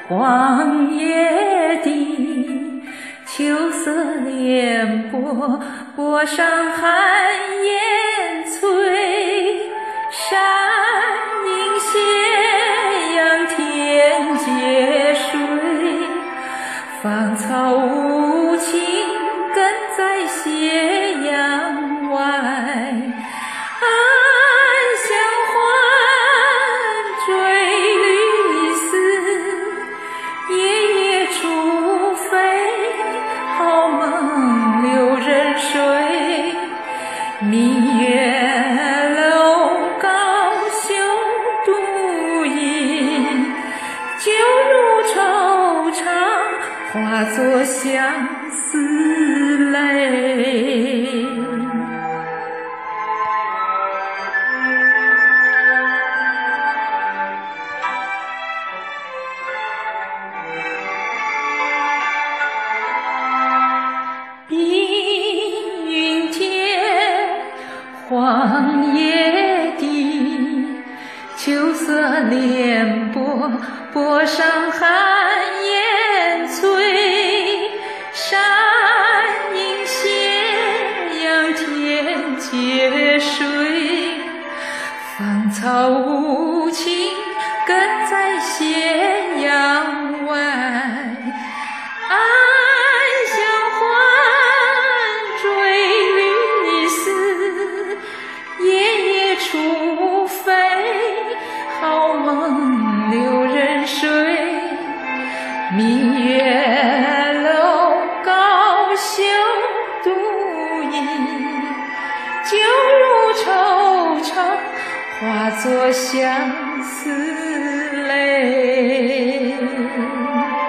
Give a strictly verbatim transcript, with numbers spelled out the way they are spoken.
荒野的秋色连波，波上寒烟翠，山映斜阳天接水，芳草无情根在斜阳外，暗香唤追绿丝，夜夜初飞，好梦留人睡。明月楼高休独饮，酒入愁肠，化作相思泪。碧云天，荒野地，秋色连波，波上寒烟翠，山映斜阳天接水，芳草无情根在斜阳外，暗香唤追绿丝，夜夜初飞，好梦留人睡。明月楼高休独饮，酒入愁肠，化作相思泪。